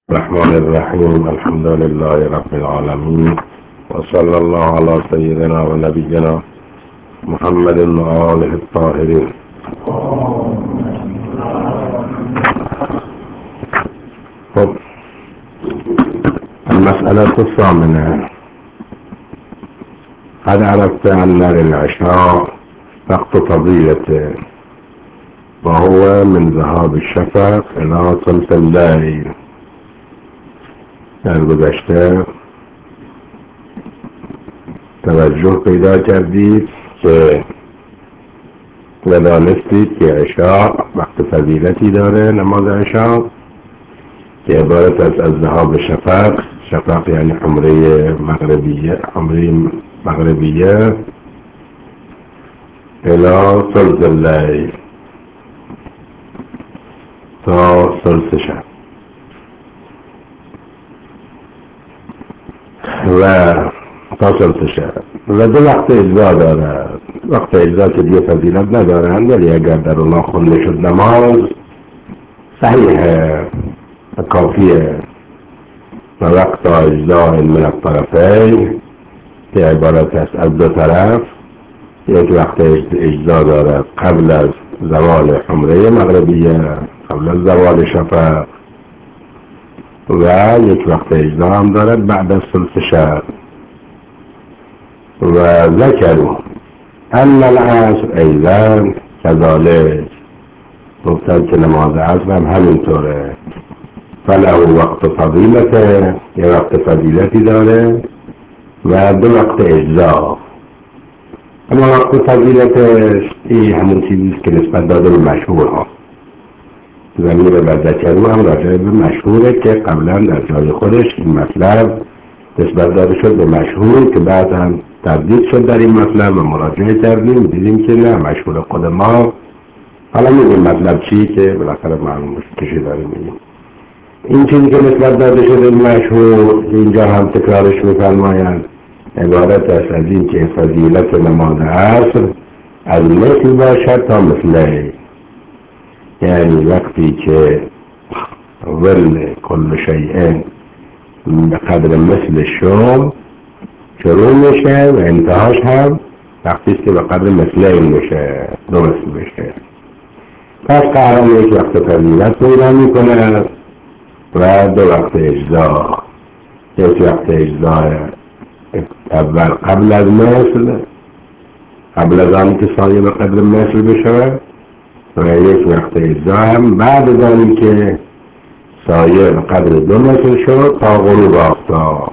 الرحمن الرحيم. الحمد لله رب العالمين، وصلى الله على سيدنا ونبينا محمد وآله الطاهرين. المسألة الثامنة: قد عرفت أن للعشاء وقت فضيلة، وهو من ذهاب الشفق إلى ثلث الليل. در گذشته توجه پیدا کردید که دانستید که عشاء وقت فضیلتی داره، نماز عشاء که عبارت است از ذهاب شفق. شفق یعنی حمره مغربیه الى ثلث الليل، تا ثلث شب. و تا ثلث شب و دو وقت اجزا داره. وقت اجزا که دیگه فضیلت ندارن، ولی اگر در اونا خونده شد نماز صحیحه و کافیه. و وقت اجزا من الطرفین که عبارت است از دو طرف. یک وقت اجزا داره قبل از زوال حمره مغربیه، قبل از زوال شفق، و یک وقت اجزا هم دارد بعد از ثلث شب. و ذکروا ان العصر ایضا كذلك، گفتن که نماز عصر هم همینطوره. فله وقت فضیلته، یه وقت فضیلتی داره و دو وقت اجزا. اما وقت فضیلتش این همون چیزیست که نسبت داده به مشهور ها. ضمیر بر ذکروا هم راجع به مشهوره که قبلا در جای خودش این مطلب نسبت داده شد به مشهور، که بعد هم تردید شد در این مطلب و مراجعه کردیم، دیدیم که نه، مشهور خود ما. حالا میگیم مطلب چی که بالاخره معلوم کشی داریم. میگیم این چیزی که نسبت داده شده مشهور، اینجا هم تکرارش میفرمایند، عبارت است از این که فضیلت نماز عصر از مثل باشد تا مثله، یعنی وقتی که ول کل شیء به قدر مثل شم شروع میشه و انتهاش هم وقتی که به قدر مثله میشه، دو مثل بشه. پس قرآن یک وقت فضیلت پیدا میکنه و دو وقت اجزا. یک وقت اجزا اول قبل از مثل، قبل از آن که سایه به قدر مثل بشه، و یک وقت اجزا هم بعد از آن که سایه به قدر دو مثل شد تا غروب آفتاب.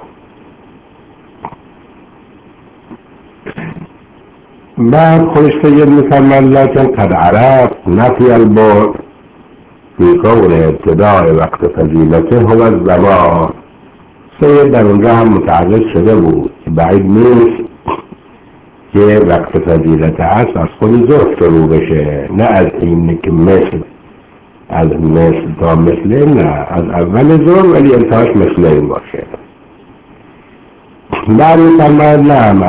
بعد خودش سید میفرماید لکن قد عرفت نفی البعد فی کون ابتداء وقت فضیلته هو الزمان. سید در اونجا هم متعرض شده بود که بعید نیست که وقت فضیلت هست از خود ظهر شروع بشه، نه از این که مثل، از مثل تا مثل، نه، از اول ظهر ولی انتهاش مثل این باشه. بعد میفرماید نعم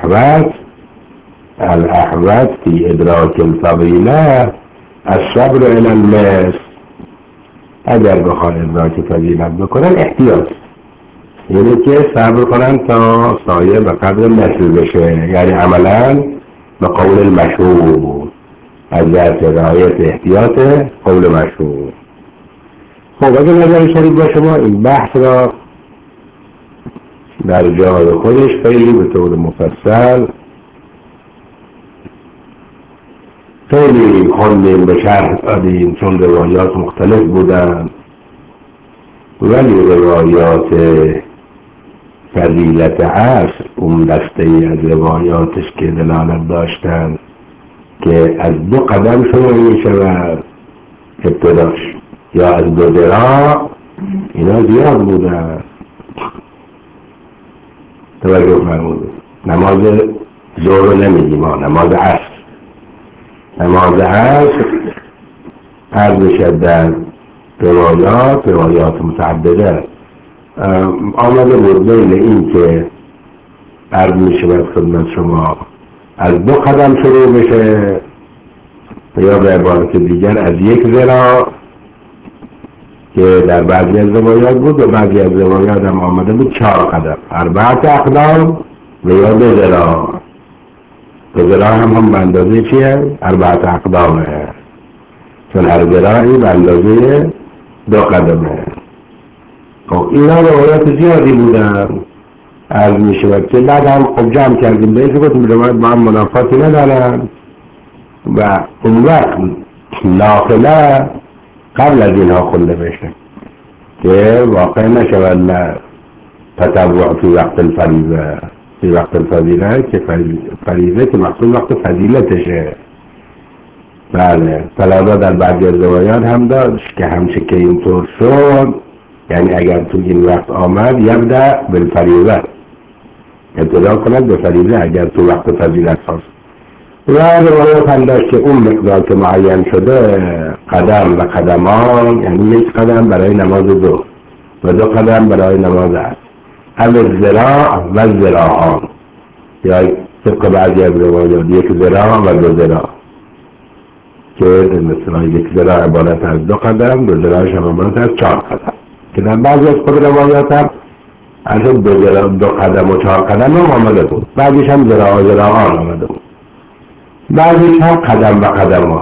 الاحوط فی ادراک الفضیله الصبر الی المثل. اگر بخوان ادراک فضیلت بکنن احتیاط، یعنی که صبر کنن تا سایه به قدر مثل بشه، یعنی عملا به قول المشهور، از جهت رعایت احتیاط قول مشهور. خب اگر نظر شریف با شما این بحث را در جای خودش خیلی به طور مفصل خیلی خوندیم، به شرح دادیم، چون روایات مختلف بودن، ولی روایات فضیلت عصر اون دسته ای از روایاتش که دلالت داشتن که از دو قدم شروع می شود ابتداش، یا از دو ذراع، اینا زیاد بودن. توجه فرمودید. نماز ظهر نمیگیم، نماز عصر. نماز عصر عرض شد در روایات متعدده آمده بود بین این که عرض می شود خدمت شما از دو قدم شروع بشه، یا به عبارت دیگر از یک ذراع، که در بعضی از روایات بود و بعضی از روایات هم آمده بود 4 قدم، 4 اقدام و یا 2 ذراع. 2 ذراع هم به اندازه چیه؟ 4 اقدامه، چون هر ذراعی به اندازه 2 قدمه. خب اینا روایات زیادی بودن. عرض می شود که بعد هم خب جمع کردیم به این گفتیم روایت با هم منافاتی ندارن و اون وقت نافله قبل از اینها خونده بشه که واقع نشود تطوع فی وقت الفریضه، فی وقت الفضیله که فریضه که مقصود وقت فضیلتشه. بله، فلادا در بعضی از روایات هم داشت که همچه که اینطور شد، یعنی اگر تو این وقت آمد یبدأ بالفریضه، ابتدا کند به فریضه اگر تو وقت فضیلت هست. و روایات هم داشت که اون مقدار که معین شده قدم و قدمان، یعنی 1 قدم برای نماز ظهر و 2 قدم برای نماز عصر، او ذراع و ذراعان، یا طبق بعضی از روایات 1 ذراع و 2 ذراع، که مثلا 1 ذراع عبارت از 2 قدم، 2 ذراعش هم عبارت از 4 قدم، که در بعضی از خود روایات هم از 2 قدم و 4 قدم هم آمده بود، بعضیش هم ذراع و ذراعان آمده بود، بعضیش هم قدم و قدمان.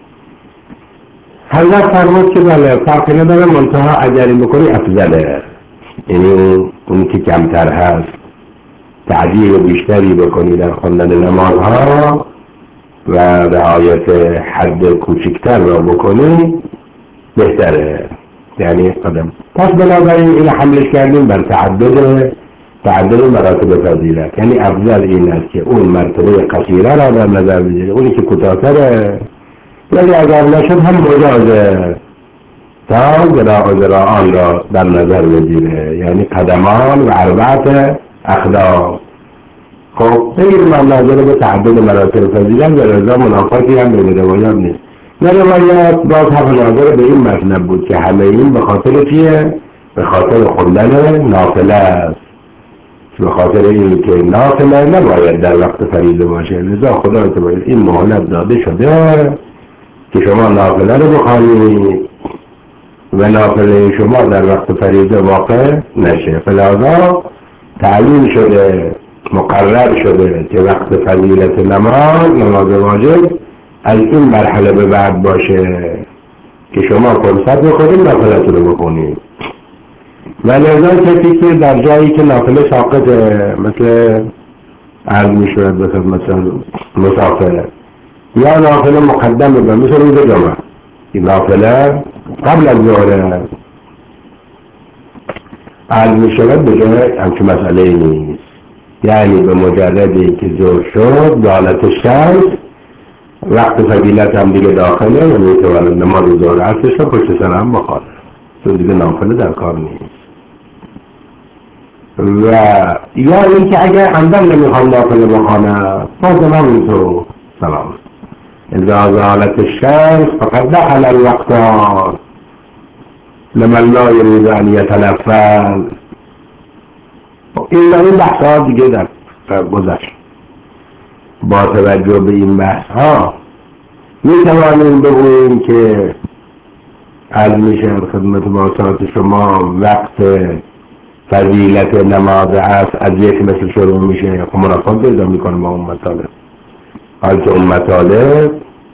حضرت فرمود که بله فرقی نداره، منتها اگر این بکنی افضله، یعنی اون که کمتر هست تعجیل بیشتری بکنی در خواندن نمازها و رعایت حد کوچکتر را بکنی بهتره، یعنی قدم. پس بنابراین این حملش کردیم بر تعدد مراتب فضیلت، یعنی افضل این است که اون مرتبه قصیره را در نظر بگیره، اونی که کوتاه‌تره، ولی اگر نشد هم مجازه تا ذراع و ذراعان را در نظر بگیره، یعنی قدمان و 4 اقدام. خب بگیر من ناظر به تعدد مراتب فضیلت و رضا منافاتی هم بین روایات نیست. نه روایات باز هم ناظر به این مطلب بود که همه این به خاطر چیه؟ به خاطر خوندن نافله است، به خاطر این که نافله نباید در وقت فریضه باشه، لذا خدا باید این مهلت داده شده که شما نافله رو بخوانید و نافله شما در وقت فریضه واقع نشه. فلذا تعلیم شده، مقرر شده که وقت فضیلت نماز واجب از این مرحله به بعد باشه که شما فرصت بکنید نافلتون رو بخونید. و لذا کسی که در جایی که نافله ساقطه، مثل عرض می شود مثل مسافره، یا نافله مقدمه به مثل روز جمعه، این نافله قبل از ظهر عرض می شود به جای همچه مسئله نیست، یعنی به مجرد که ظهر شد زالت الشمس وقت فضیلت هم دیگه داخله و میتواند نماز ظهر عصرش رو پشت سر هم بخوانه، چون دیگه نافله در کار نیست. و یا اینکه اگر عمدن نمیخوام نافله بخوانه باز هم اینطور سلام اذا زالت الشمس فقد دخل الوقت لمن لا يريد ان يتنفل. این بحث ها دیگه در گذشت. با توجه به این بحث ها می توانیم بگوییم که از میشه خدمت باشات شما وقت فضیلت نماز عصر از یک مثل شروع میشه، خب منافات پیدا میکنه با اون مطالب، حال که اون مطالب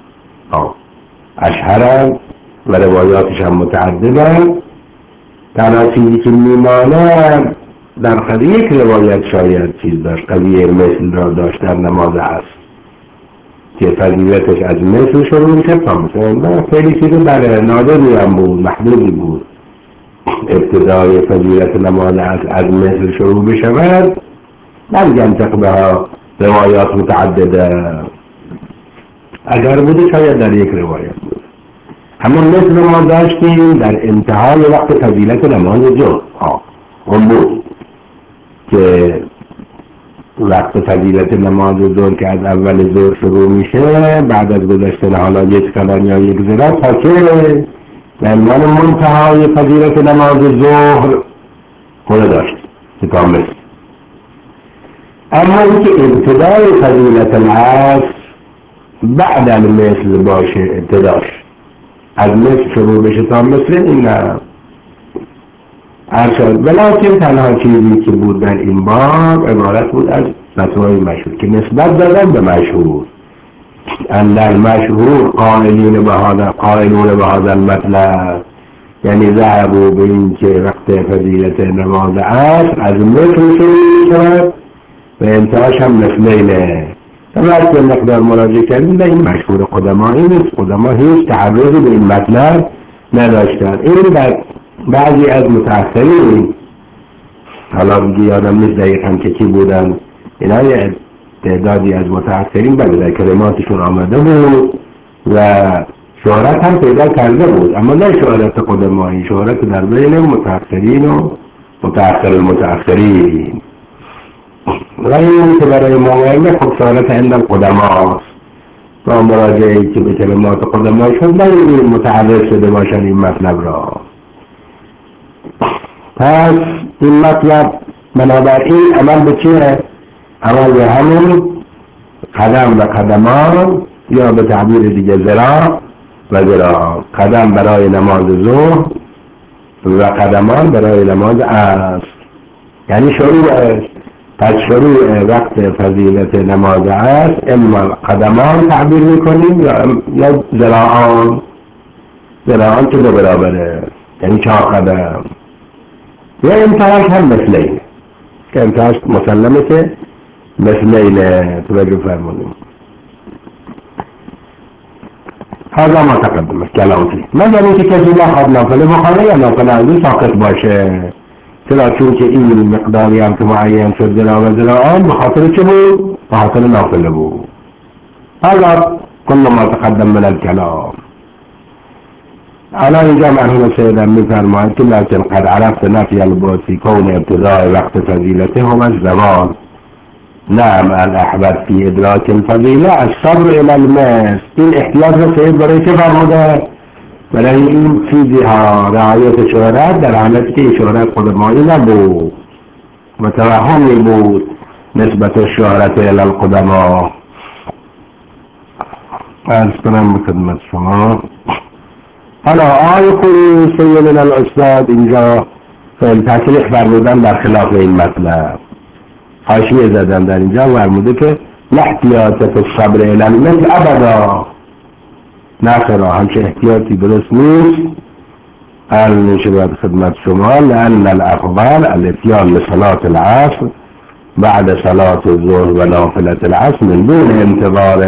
اشهرن و روایاتش هم متعددن. تنها چیزی که میمانه در قضیه یک روایت شاید چیز داشت، قضیه مثل را داشت در نماز عصر که فضیلتش از مثل شروع میشه تا مثل خیلی چیز بله نادری هم بود، محدودی بود. ابتدای فضیلت نماز عصر از مثل شروع بشود نمیگم تقبه روایات متعدده، اگر بوده شاید در یک روایت بود. همون مثل ما داشتیم در انتهای وقت فضیلت نماز ظهر، اون بود که وقت فضیلت نماز ظهر که از اول ظهر شروع میشه بعد از گذشتن حالا 1 قدم یا 1 ذراع تا که به عنوان منتهای فضیلت نماز ظهر خود داشت که تا مثل. اما اینکه ابتدای فضیلت العصر بعد از مثل باشه، ابتداش از مثل شروع بشه تا مثل، این نه، ارشد ولیکن تنها چیزی که بود در این باب عبارت بود از فتوای مشهور که نسبت دادن به مشهور. ان المشهور قائلون به هذا المطلب، یعنی ذهبوا به این که وقت فضیلت نماز عصر از مثل شروع شود و انتهاش هم مثلینه. وقت به مقدار مراجعه کردیم به این مشهور قدمایی نیست. قدما هیچ تعرضی به این مطلب نداشتن. این بعضی از متأخرین، حالا دیگه یادم نیست دقیقاً که کی بودن، اینا یه تعدادی از متأخرین در کلماتشون آمده بود و شهرت هم پیدا کرده بود، اما نه شهرت قدمایی، شهرت در بین متأخرین و متأخر المتأخرین. و این که برای موقعی خب شهرت عند القدماست با مراجعه‌ای که به کلمات قدمایی شد نمیدونیم متعرض شده باشن این مطلب را. پس این مطلب بنابراین عمل به چیه؟ عمل به همون قدم و قدمان، یا به تعبیر دیگه ذراع و ذراع. قدم برای نماز ظهر و قدمان برای نماز عصر، یعنی شروع. پس شروع وقت فضیلت نماز عصر اما قدمان تعبیر میکنیم یا ذراعان. ذراعان که دو برابره، یعنی 4 قدم. یا انتهاش هم مثلینه که انتهاش مسلمه که مثلینه. توجه فرمونیم. هذا ما تقدمه کلامی. مگر اینکه کسی نخواد نافله بخوانه یا نافله ازی ساقط باشه. چرا؟ چون که این مقداری هم که معین شد ذراع و ذراعان به خاطر چه بود؟ به خاطر نافله بود. هذا كل ما تقدم من الكلام. الان اینجا مرحوم سیدم میفرماید که لكن قد عرفت نفی الباسی کون ابتداء وقت فضیلته هم الزمان. نعم الاحبت فی ادراک الفضیله الصبر الى المس. این احتیاط رو سید برای چه فرموده؟ برای این چیزی ها رعایت شهرت در حالتی که این شهرت قدمایی نبود و توهمی بود نسبت شهرت الى القدما. از کنم بخدمت شما. حالا آقای خوی سیدنا الاستاد اینجا فعل تصریح فرمودن در خلاف این مطلب. حاشیه زدن در اینجا فرموده که احتیاط فی الصبر الی المثل ابدا. نخرا همچه احتیاطی درست نیست. قال میشه باید خدمت شما لأن الافضل الاتیان لصلاة العصر بعد صلاة الظهر و نافلة العصر من دون انتظار.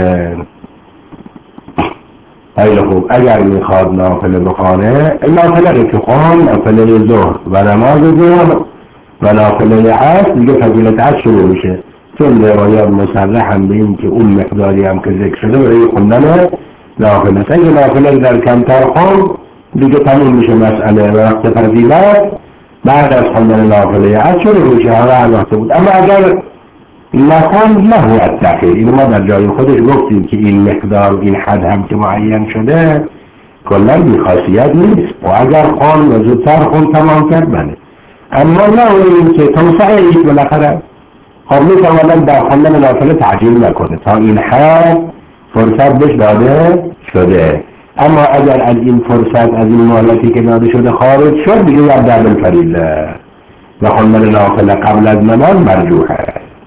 خیلی خوب. اگر میخواد نافله بخوانه، نافله که خوان نافله ظهر و نماز ظهر و نافله عصر دیگه فضیلت عصر شروع میشه، چون روایات مصرح هم به این که اون مقداری هم که ذکر شده برای خوندن نافله. اگه نافله در کمتر خون دیگه تموم میشه مسئله و وقت فضیلت بعد از خوندن نافله عصر شروع میشه. حالا هر وقت بود. اما اگر نخوند نه هو التأخیر. این ما در جای خودش گفتیم که این مقدار این حد هم که معین شده کلا بی‌خاصیت نیست و اگر خوان و زودتر خون تمام کرد بله. اما نه این که توسعه ایست بالاخره خب میتواند در خوندن نافله تعجیل نکنه تا این حد فرصت بهش داده شده. اما اگر از این فرصت از این مهلتی که داده شده خارج شد دیگه یبدأ بالفریضه و خوندن نافله قبل از نماز مرجوحه.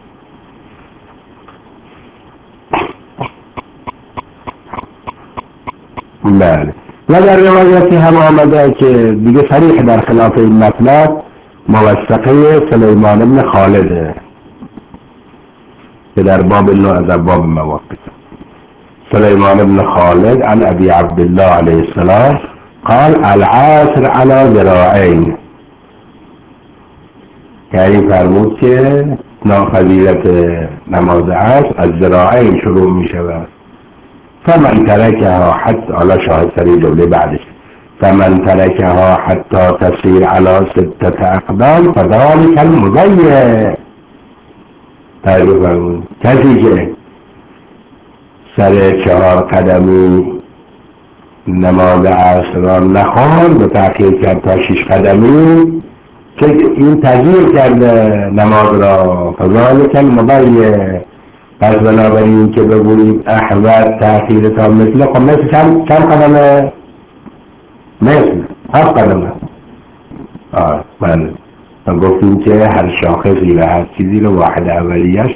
بله. و در روایتی هم آمده که دیگه صریح در خلاف این مطلب موثقه سلیمان بن خالده که در باب از باب مواقف. سلیمان بن خالد عن ابی عبدالله علیه السلام قال العصر على ذراعین. یعنی فرمود که نافضیلت نماز عصر از ذراعین شروع می شود. فمن ترکها حتی على شاهد سری جمله بعدش فمن ترکها حتی تصیر على 6 اقدام فذلك المضیع. تعریف فرمود کسی که سر 4 قدمی نماز عصر را نخواند به تأخیر کرد تا 6 قدمی که این تغییر کرده نماز را فذلك المضیع. پس بنابراین که بگویید احوت تأخیر تا مثل خب مثل چند قدمه؟ مثل 7 قدمه. من گفتیم که هر شاخصی و هر چیزی رو واحد اولیه‌اش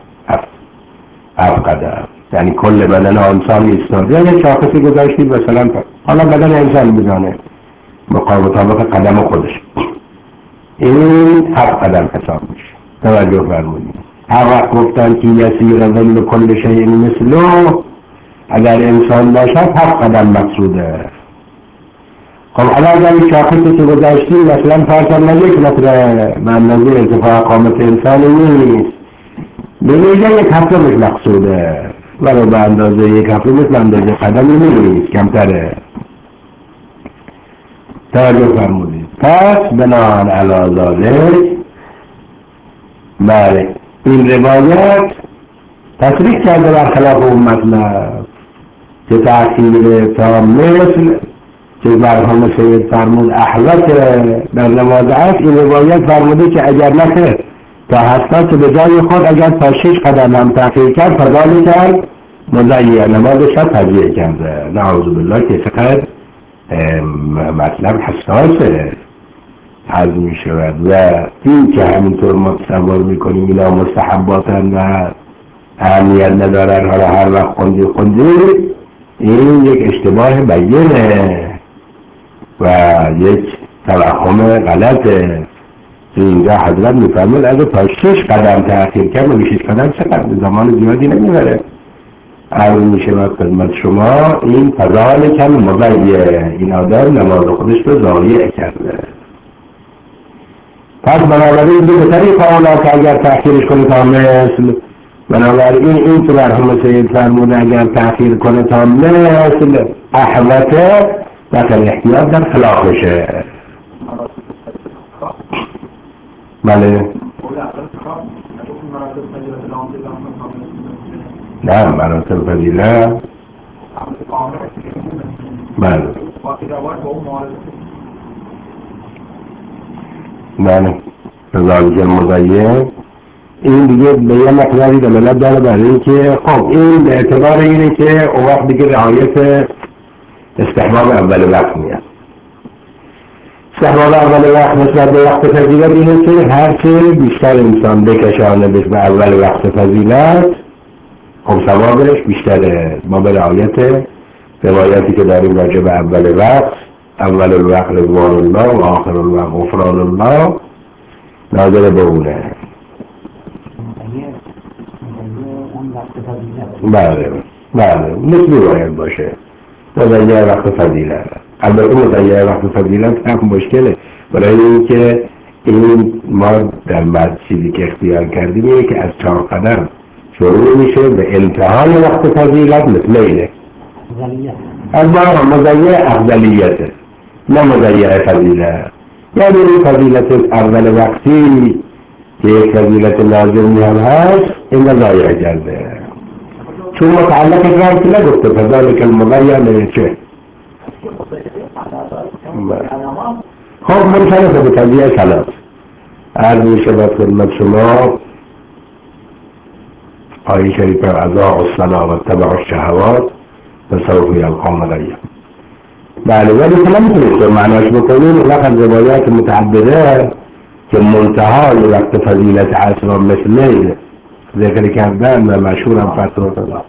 هفت قدم، یعنی کل بدن انسان ایستاده یه شاخصی گذاشتید مثلا حالا بدن انسان میزانه مطابق قدم خودش، این 7 قدم حساب میشه. توجه فرمودید. هر وقت گفتن که یسیر ظل کل شیء مثله، اگر انسان باشد 7 قدم مقصوده. خب حالا اگر این شاخصی که گذاشتیم مثلا فرضاً 1 متر به اندازه ارتفاع قامت انسان نیست، بگیره 1 هفتمش مقصوده، ولو به اندازه 1 هفتمش به اندازه قدمی نیست، کمتره. توجه فرمودید. پس بناهن علی ذالک، بله این روایت تصریح کرده برخلاف اون مطلب که تأخیر تا مثل که مرحوم سید فرمود احوط در نماز عصر، این روایت فرموده که اگر نکرد تا هستاد که به جای خود اگر تا 6 قدم هم تأخیر کرد فضالی کرد مضیع، نمازش را تضییع کرده. نعوذ بالله، که چقدر مطلب حساسه حض می شود. و این که همینطور ما تصور میکنیم اینا مستحباتن و اهمیت ندارن، حالا هر وقت خوندی این یک اشتباه بیانه و یک توهم غلطه. اینجا حضرت میفرمود اگه تا 6 قدم تأخیر کرد، مگه 6 قدم چقدر زمان زیادی نمیبره. عرض میشود خدمت شما این فضایل کم مضیع، این آدم نماز خودش رو ضایع کرده. پس بنابراین دو طریق اولا که اگر تأخیرش کنه تا مثل، بنابراین این که مرحوم سید فرموده اگر تأخیر کنه تا مثل احوته، داخل احتیاط در خلافشه. بله نه، مراتب فضیلت بله بله فضایل مضیع، این دیگه به یه مقداری دلالت داره برای اینکه خب این به اعتبار اینه که اون وقت دیگه رعایت استحباب اول وقت میاد. استحباب اول وقت نسبت به وقت فضیلت اینه که هرچه بیشتر انسان بکشانه به اول وقت فضیلت، خب ثوابش بیشتره. ما به رعایت روایتی که داریم راجع به اول وقت، اول الوقت رضوان الله و آخر الوقت غفران الله، ناظر به اونه. بله مثل باید باشه مضیع وقت فضیلت. البته مضیع وقت فضیلت هم مشکله، برای اینکه این ما در بعد چیزی که اختیار کردیم اینه که از 4 قدم شروع میشه به انتهای وقت فضیلت، مثل اینه از ما مضیع افضلیته نه مضیع فضیلت. یعنی این فضیلت اول وقتی که یک فضیلت لازمی هم هست، این ضایع کرده، چون متعلق اقرار که نگفته فضالک المضیع نمیشه. خب منصرف به تضییع ثلاث. عرض می شود خدمت شما آیه شریفه اضاعوا الصلاة واتبعوا الشهوات فسوف یلقون غیا. بله ولی که نمیتونید معناش بکنیم. لقد روایات متعدده که منتهای وقت فضیلت عصر مثل ذکر کردن و مشهور هم فتوه دادن.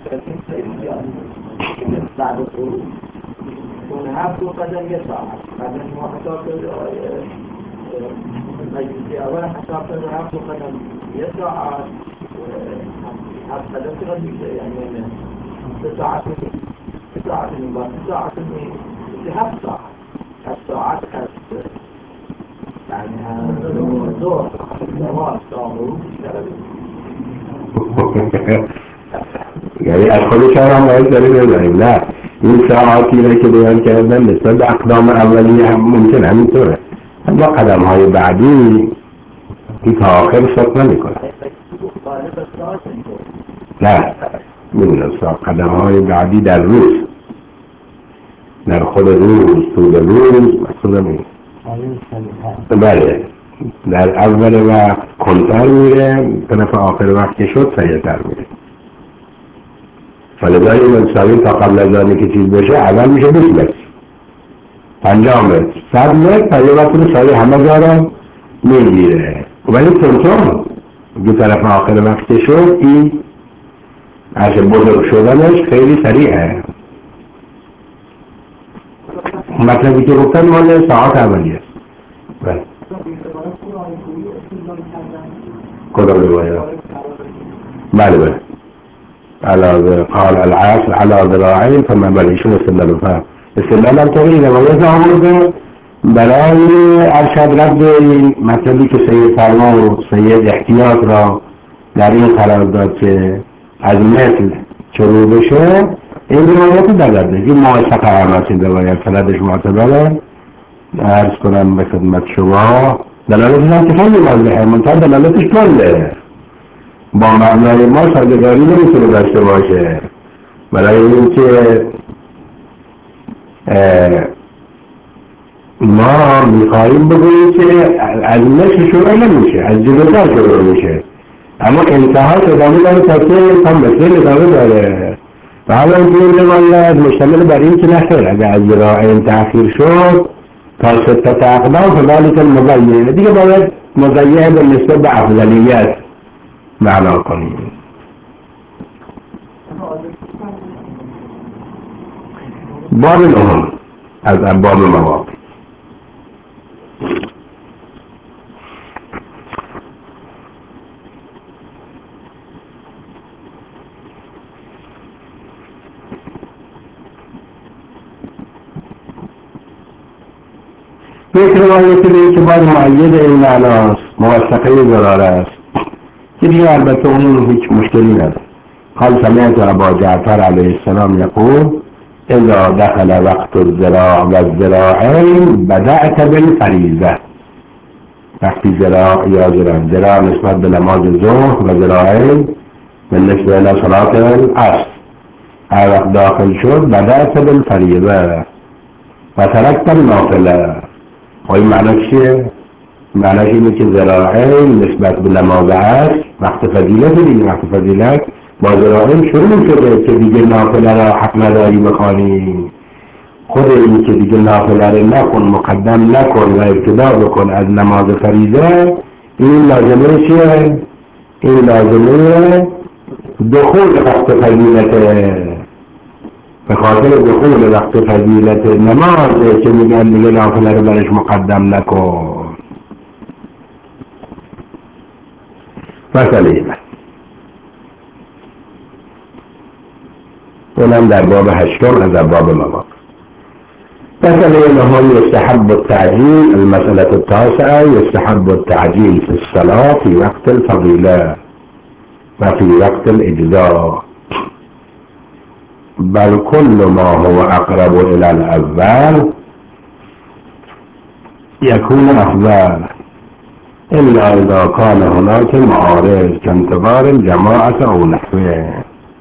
اون هفت قدم یه ساعت قدم ما حساب کرده مجلسی اول حساب کرده 7 قدم یه ساعت 7 قدم چقدر میشه؟ یعنی 3 ساعت 3 ساعت نیم 3 ساعت نیم 7 ساعت 7 ساعت هست، یعنی دو نماز تامرو یعنی از خودش هم باید داریم بزنیم. نه این ساعاتی را که بیان کردن نسبت به اقدام اولیه هم ممکن همینطوره، اما قدم های بعدی این تا آخر سقط نمی کنه. نه میدونم قدم های بعدی در روز، در خود روز، طول روز مقصودم این. بله در اول وقت کنتر میره، طرف آخر وقت که شد سریعتر میره. فلذا این انسانی تا قبل از آنی که چیز بشه اول میشه بسمت 50 متر 100 متر یه وقت سایه همه جا میگیره. ولی تونتون دو طرف آخر وقتی شد این از بزرگ شدنش خیلی سریعه. مطلبی که گفتن مال ساعت اولیه. بله کدام روایه؟ بله بله قال العصر على ذراعين فما بلشون استدلال فهم استدلال هم طوری روایت آورده برای ارشاد رد این مطلبی که سید فرما و سید احتیاط را در این قرار داد که از مثل شروع بشه. این روایت دلده این موثق هم هست. این روایت سندش معتبره. عرض کنم به خدمت شما دلالتش هم که خیلی واضحه منتها دلالتش کله با مبنای ما سازگاری نمیتونه داشته باشه. برای اینکه ما میخواییم بگوییم که از مثل شروع نمیشه از جلوتر شروع میشه اما انتهاش ادامه داره تا که تا مثل ادامه داره. و حالا این روایت مشتمل بر این که نخیر اگر از ذراعین تأخیر شد تا 6 اقدام فذلک المضیع دیگه باید مضیع به نسبت به افضلیت معنا کنیم. باب نهم از ابواب مواقع. یک روایت دیگه که باید معید این معناست موثقه ضرار است که دیگه البته اون هیچ مشکلی نداره. قال سمعت ابا جعفر علیه السلام یقول اذا دخل وقت الذراع و الذراعین بدأت بالفریضه. وقتی ذراع یا ذراع نسبت به نماز ظهر و ذراعین بالنسبه الى صلاة العصر هر وقت داخل شد بدأت بالفریضه و ترکت النافله. و این معنی چیه؟ معنی اینه که ذراعین نسبت به نماز عصر وقت فضیلت دیگه وقت فضیلت با ذراعین شروع شده که دیگه نافله را حق نداری بخوانی. خود این که دیگه نافله را نکن مقدم نکن و ابتدا بکن از نماز فریضه این لازمه چیه؟ این لازمه دخول وقت فضیلته. به خاطر دخول وقت فضیلت نمازه که میگن دیگه نافله رو برش مقدم نکن. مسئله اونم در باب 8 از ابواب مواقع. مسئله نهم يستحب التعجيل. المسألة 9 يستحب التعجيل في الصلاة في وقت الفضيلة وفي وقت الإجزاء بل كل ما هو أقرب إلى الأول يكون أفضل إلا إذا كان هناك معارض كانتظار الجماعة أو نحوه.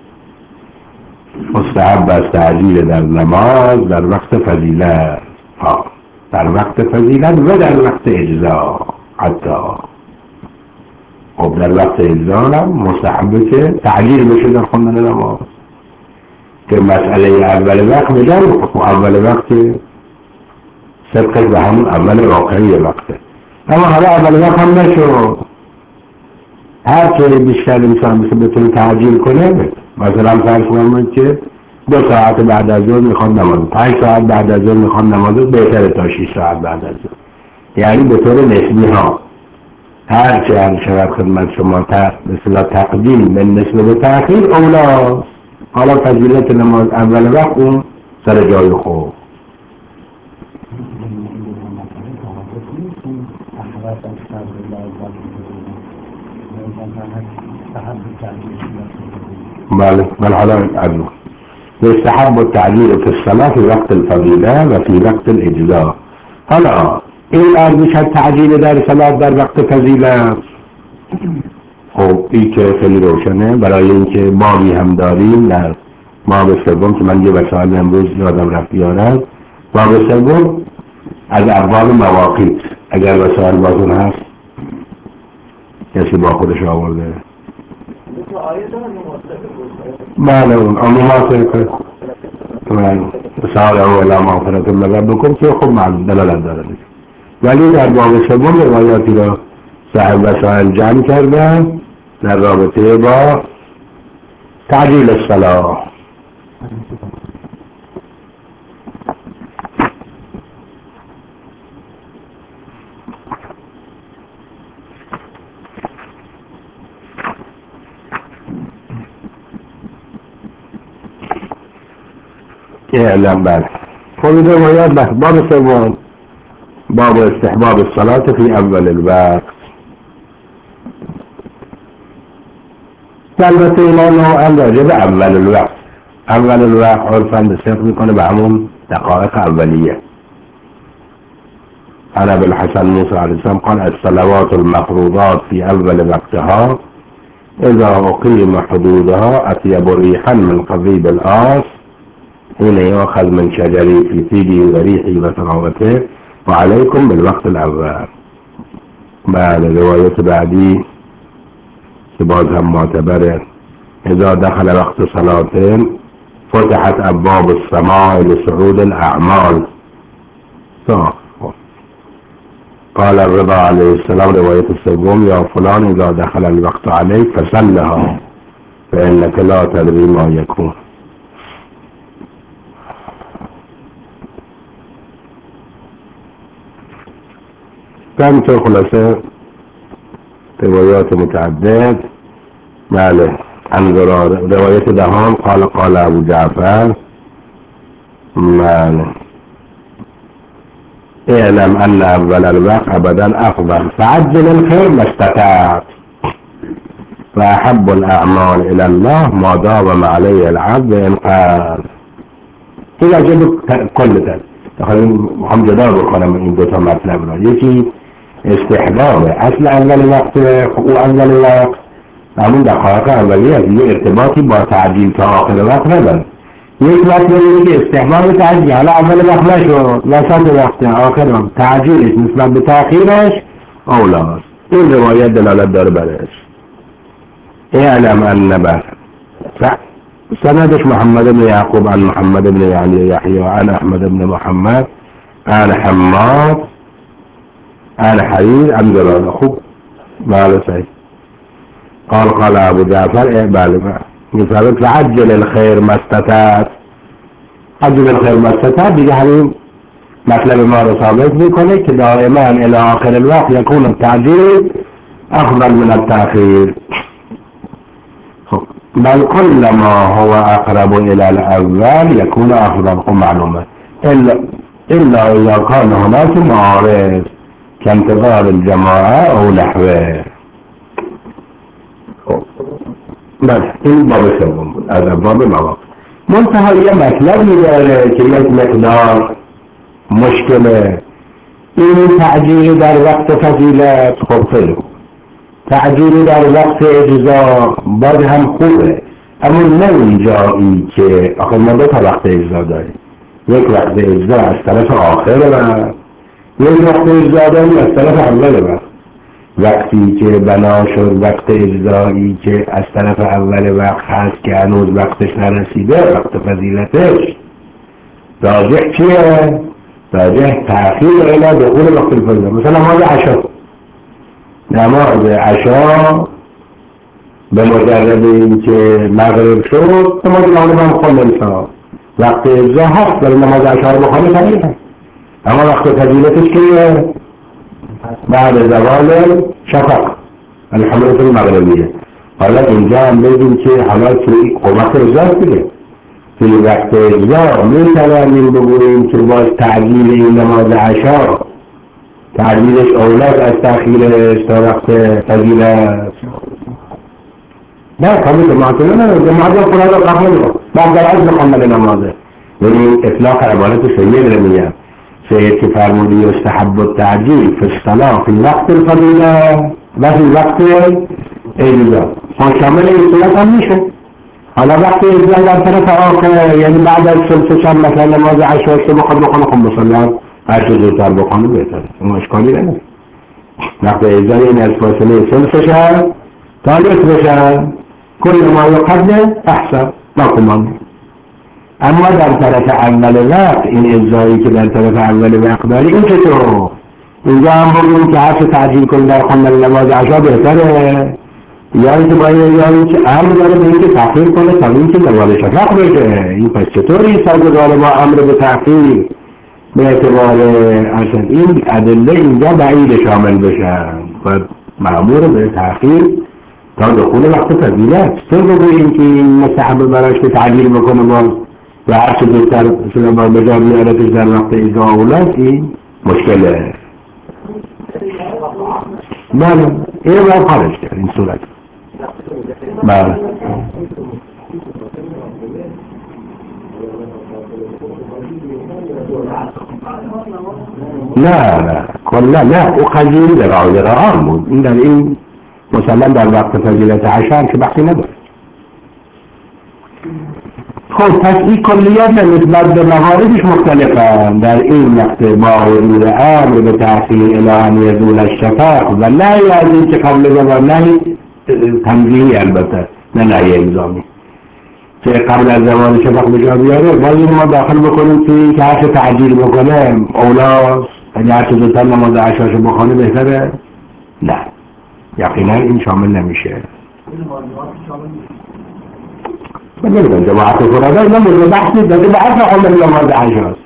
مستحب است تعجیل در نماز در وقت فضیلت در وقت فضیلت و در وقت اجزا. حتی خب در وقت اجزا هم مستحبه که تعجیل بشه در خوندن نماز که مسئله اول وقت میگن اول وقت صدقش به همون اول واقعی وقته. اما حالا اول وقت هم نشد هر طوری بیشتر انسان بتونه تعجیل کنه. مثلا فرض کنید که 2 ساعت بعد از ظهر میخواد نماز 5 ساعت بعد از ظهر میخواد نماز بهتره تا 6 ساعت بعد از ظهر. یعنی به طور نسبی ها هر چه هم شود خدمت شما مثلا تقدیم به نسبه به تأخیر اولا. حالا فضیلت نماز اول وقت اون سر جای خوب. بل حالا عدو يستحب التعجيل في الصلاة في وقت الفضيلة وفي وقت الإجزاء. حالا این میشه تعجیل در صلاة در وقت فضیلت. خب این که خیلی روشنه برای اینکه بابی هم داریم در باب سوم که من یه وسائل امروز یادم رفت بیارم. باب سوم از ابواب مواقیت اگر وسائل بازون هست کسی با خودش آورده. بله اون عمومات سارعوا الى مغفرة من ربكم که خب دلالت داره. ولی در باب سوم روایاتی را صاحب وسائل جمع کردن در رابطه با تعجیل الصلاة. اعلم بله. خب روایات باب سوم باب استحباب الصلاة في اول الوقت. البته اینا نوعا راجع به اول الوقت. اول الوقت عرفاً دستخ میکنه به همون دقایق اولیه. عن ابي الحسن موسى عليه السلام قال الصلوات المفروضات في اول وقتها اذا اقيم حدودها اطيب ريحا من قضيب الآس حين يؤخذ من شجري في طيبه وريحه وطراوته وعليكم بالوقت الاول. بعد رواية بعدي باز هم معتبره اذا دخل وقت صلاة فتحت ابواب السماء لصعود الاعمال. قال الرضا عليه السلام رواية السوم يا فلان اذا دخل الوقت عليك فصلها فانك لا تدري ما يكون. كانت خلاصة روايات متعددة. بله عن رواية دهان قال ابو جعفر بله اعلم ان اول الوقت ابدا افضل فعجل الخير ما استطعت فاحب الاعمال الى الله ما داوم عليه العبد ان قال. این عجب کل هم جدا بکنم این دوتا مطلب را. یکی استحباب اصل اول وقت و اول وقت همون دقایق اولیه از یه ارتباطی با تعجیل تا آخر وقت نداره. یک وقت داریم که استحباب تعجیل حالا اول وقت نشد وسط وقت آخر وقت تعجیلش نسبت به تأخیرش اولاست. این روایت دلالت داره برش. اعلم ان بر سندش محمد بن يعقوب عن محمد بن يحيى عن احمد بن محمد عن حماد عن حرير عن زرار خوب بله صحيح. قال ابو جعفر بله مثلا فعجل الخير ما استطعت. عجل الخير ما استطعت دیگه همین مطلب ما رو ثابت میکنه که دائما الى آخر الوقت يكون التعجيل افضل من التأخير. بل كل ما هو اقرب الى الاول يكون افضل. معلومه الا اذا كان هناك معارض كانتظار الجماعه او نحوه. بله این باب سوم بود از باب مواقف. منتها یه مطلبی داره که یک مقدار مشکله. این تعجیل در وقت فضیلت خب خیلی تعجیل در وقت اجزا باید هم خوبه، اما نه اونجایی که آخر ما دو تا وقت اجزا داریم. یک وقت اجزا از طرف آخر وقت، یک وقت اجزا داریم از طرف اول وقت. وقتی که بنا شد وقت اجزایی که از طرف اول وقت هست که هنوز وقتش نرسیده، وقت فضیلتش راجح چیه؟ راجح تأخیر الى دخول وقت الفضیلت. مثلا نماز عشا، نماز عشا به مجرد اینکه مغرب شد نماز غالبا خونده وقت اجزا هست برای نماز عشا رو بخونه صحیح هست، اما وقت فضیلتش که بعد زوال شفق الحمرة المغربیه. حالا اینجا هم بگیم که حالا توی وقت اجزا دیگه توی وقت اجزا میتوانیم بگوییم که باز تعجیل این نماز عشا تعجیلش اولاد از تأخیرش تا وقت فضیلت. نه کمی جماعتونه نه جماعت را قرآن را قبل رو بعد در از مخمل نمازه. یعنی اطلاق عبارت سید رو میگم سید که فرمودی استحب التعجیل فی الصلاة فی وقت الفضیلت و فی وقت اجزا شامل این صورت هم میشه. حالا وقت اجزا در طرف آخر یعنی بعد از سلسه شب مثلا نماز عشا بخواد بخونه خب مثلا هرچه زودتر بخونه بهتره، اون اشکالی نمید. وقت اجزا این از فاصله سلسه شب تا نصف شب کل ما یقدم احسن ناکمان. اما در طرف اول وقت این اجزایی که در طرف اول وقت داری این چطور؟ اینجا هم بگیم که هر چه تعجیل کن در خواندن نماز عشا بهتره، یا اینکه باید یا اینکه امر داره به اینکه تأخیر کنه تا اینکه نماز شفق بشه. این پس چطوری سازگار با امر به تأخیر به اعتبار اصلا این ادله اینجا بعید شامل بشن و مأمور به تأخیر تا دخول وقت فضیلت. تو بگوییم که این مستحب براش که تعجیل بکنه باز و هر چه زودتر شده باز به جا بیارتش در وقت ایزا اولاد، این مشکله. بله این باید خارج کرد این صورت. بله نه کلا نه او خجیلی در آن بود. این در این مثلا در وقت فضیلت عشر که بحثی نداره. خب پس این کلیات نسبت به مواردش مختلفن. در این وقت با ورود امر به تأخیر الهن یزول الشفق و نهی از این که قبل زمان نهی تنزیهی، البته نه نهی الزامی که قبل از زمان شفق به جا بیاره. باید ما داخل بکنیم که هر چه تعجیل بکنه اولاست، یعنی هر چه زودتر نماز عشاشو بخونه بهتره. نه یقینا این شامل نمیشه. من نمیدونم جماعت فرادا اینا مورد بحثی داده به اصلا خواندن نماز عشاست.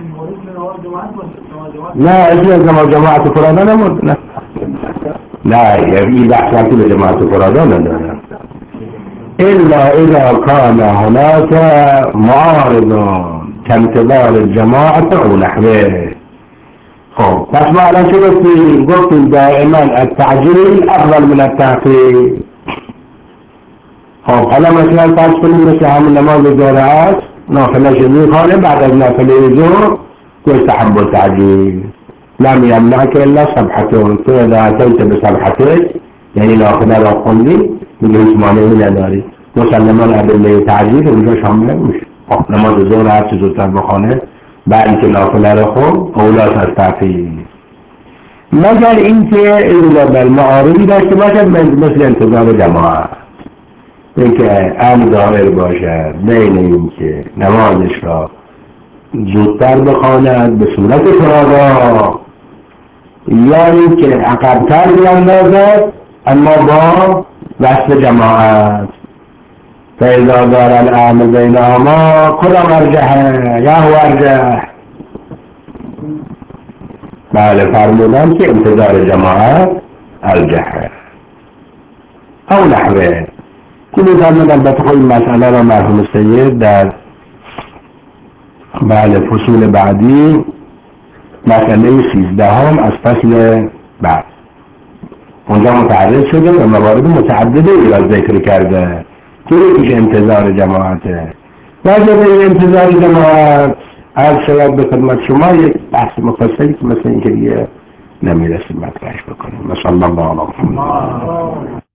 نه اسم از جماعت فرادا نمورد. نه یعنی این بحث وقتی به جماعت فرادا نداره الا اذا كان هناك معارض كانتظار الجماعة او نحوه. خب پس ما الان چه گفتیم دائما التعجیل افضل من التأخیر. خب حالا مثلا فرض کنیم مثل همون نماز ظهر است نافله‌اش میخوانه بعد از نافله ظهر یستحب التعجیل لم یمنعک الا سبحتون. تو اذا اتیت بسبحتک یعنی نافله را خوندی میگه هیچ مانعی نداری، مسلما ادله تعجیل اونجا شامل میشه. خب نماز ظهر هر چه زودتر بخوانه بعد که نافله را خوند اولاس از تأخیر، مگر اینکه الا بالمعارضی داشته باشد مثل انتظار جماعت، اینکه امر ظاهر باشد بین اینکه نمازش را زودتر بخواند به صورت فرادا یا اینکه عقب‌تر بیاندازد اما با وصف جماعت. فاذا دار الامر بینهما کدام ارجحه یا هو ارجح. بله فرمودم که انتظار جماعت ارجحه او نحوه. که می‌فرماید البته خب این مسئله را مرحوم سید در فصول بعدی مسئله 13 از فصل بعد اونجا متعرض شده و موارد متعدده ای را ذکر کرده که یکیش انتظار جماعته. بعد از این انتظار جماعت عرض شاید به خدمت شما یک بحث مفصلی که مثل این که دیگه نمیرسیم مطرحش بکنیم. مثلا الله علیه